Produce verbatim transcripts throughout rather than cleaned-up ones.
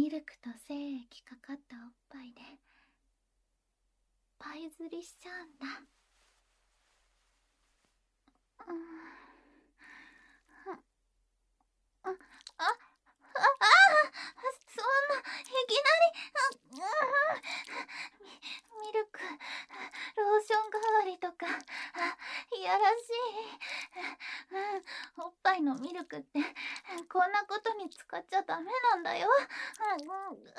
ミルクと精液かかったおっぱいでパイ釣りしちゃうんだ。うんあ、あ、あ、あ、そんな、いきなり、あ、ミ、ミルク、ローション代わりとか、あ、いやらしい。うん、おっぱいのミルクって、こんなことに使っちゃダメなんだよ。うん、うん、あ、あ、いや、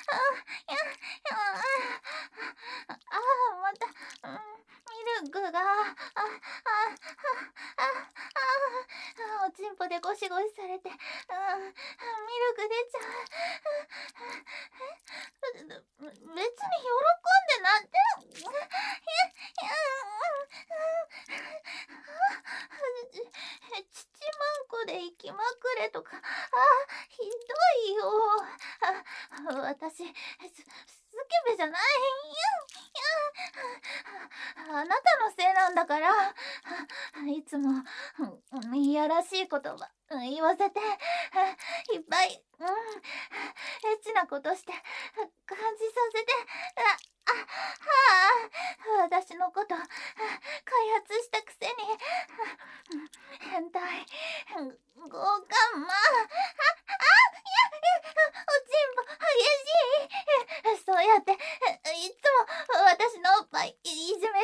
あ、あ、また、うん、ミルクが、あ、あ、あ、あ、あ、おちんぽでゴシゴシされて、うん、ミルク出ちゃう。別に喜んでなんて、いや、いや、ちちまんこで生きまくれとか、あ、ひどいよ。あ、私、ススケベじゃない。いや、いや、あなたのせいなんだから、いつも、いやらしい言葉言わせて、いっぱい、うん、エッチなことして、感じさせて、あ、あ、はあ、私のこと、開発したくせに、変態、強姦魔、あ、あ、いや、おちんぽ、激しい。そうやって、いつも私のおっぱいいじめるんだから、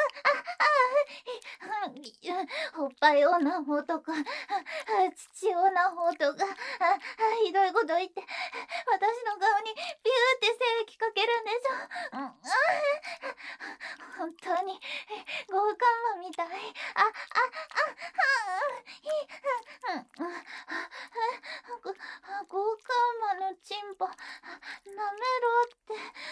あ、あ、あ、おっぱい女法とか、父女法とか、ひどいこと言って、私の顔にビューって精液かけるんでしょ。本当に強姦魔みたい。あ、あ、あ、はあ、ご強姦魔のチンポ舐めろって。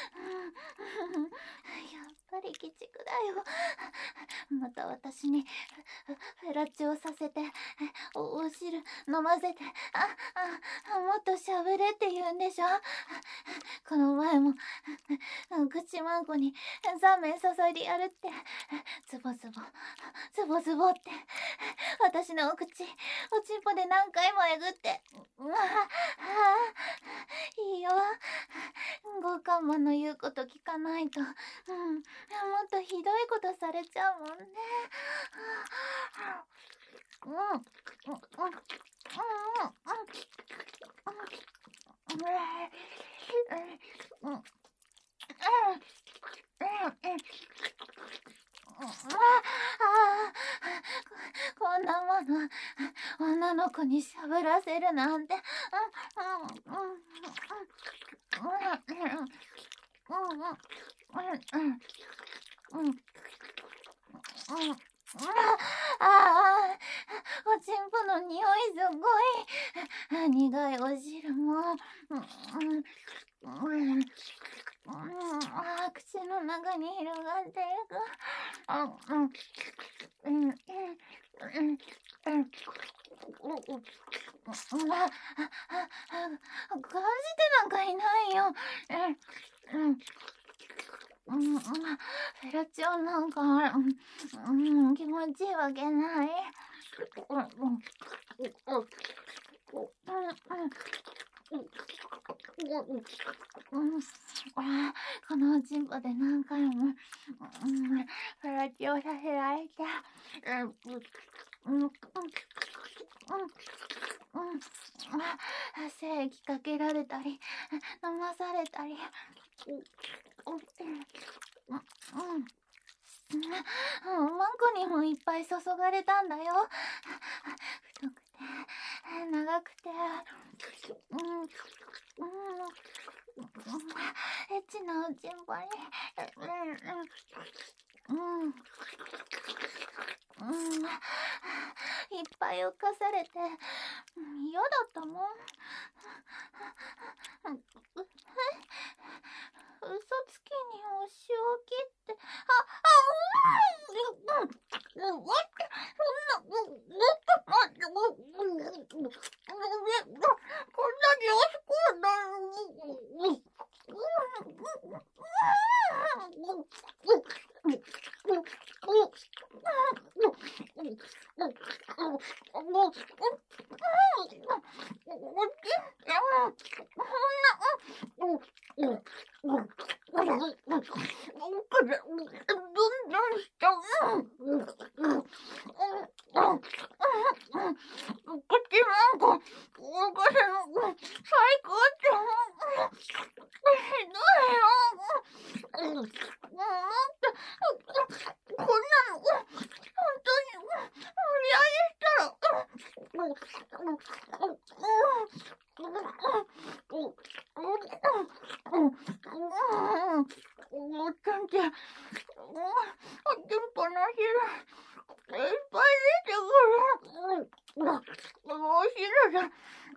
やっぱり鬼畜だよ。また私にフェラチオさせてお、お汁飲ませて、あ、あ、もっとしゃべれって言うんでしょ。この前も口まんこにザーメン注いでやるって、ズボズボズボズボって私のお口おちんぽで何回もえぐって、うわあ、いいよ、強姦魔の言うこと聞かないと、うん、もっとひどいことされちゃうもんね。うんうんうんうんうんうんこんなもの女の子にしゃぶらせるなんて。ああ、おちんぽの匂いすごい。苦いお汁も。あ、口の中に広がっていく。感じてなんかいないよ。フェラチオなんか、うん、気持ちいいわけない。このおちんぽで何回も、うん、フェラチオさせられて、うんうん精液かけられたり飲まされたり、マンコにもいっぱい注がれたんだよ。太くて長くて、うんうん、エッチなおちんぽに、うんうんうんうん、いっぱい浮かされて嫌だったもん。嘘つきにお仕置きって、あ、あ、うん、うん、うん、待って、そんな、うん、待って、待って、うん、うん、こんなにおしくはない。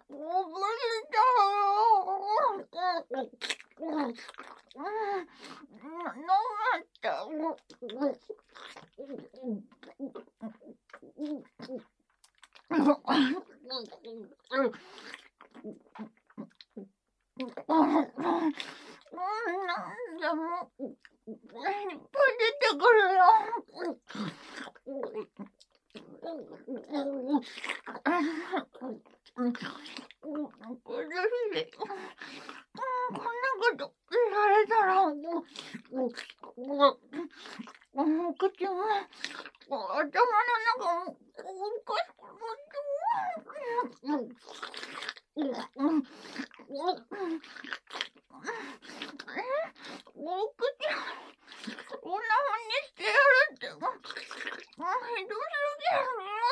でもいっぱい出てくるよ。苦しい。こんなこと言われたら、口も頭の中もおかしくなってお口こんなふうにしてやるってひどすぎる。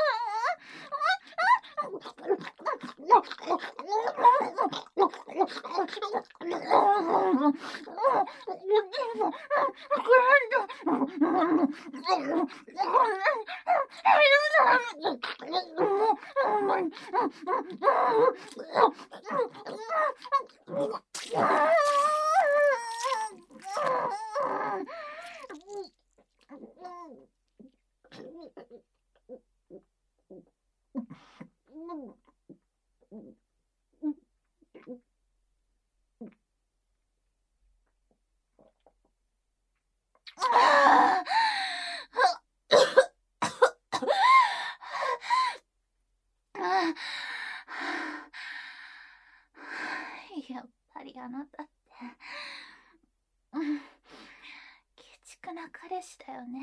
やっぱりあなたって鬼畜な彼氏だよね。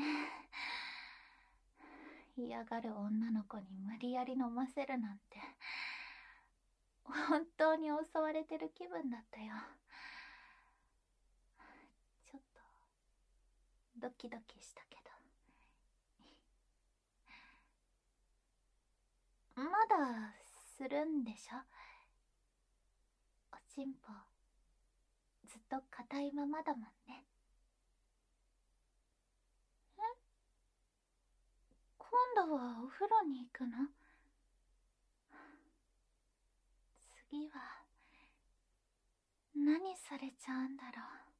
嫌がる女の子に無理やり飲ませるなんて本当に襲われてる気分だったよ。ちょっとドキドキしたけど。まだするんでしょ？おちんぽずっと硬いままだもんね。え？今度はお風呂に行くの？次は何されちゃうんだろう。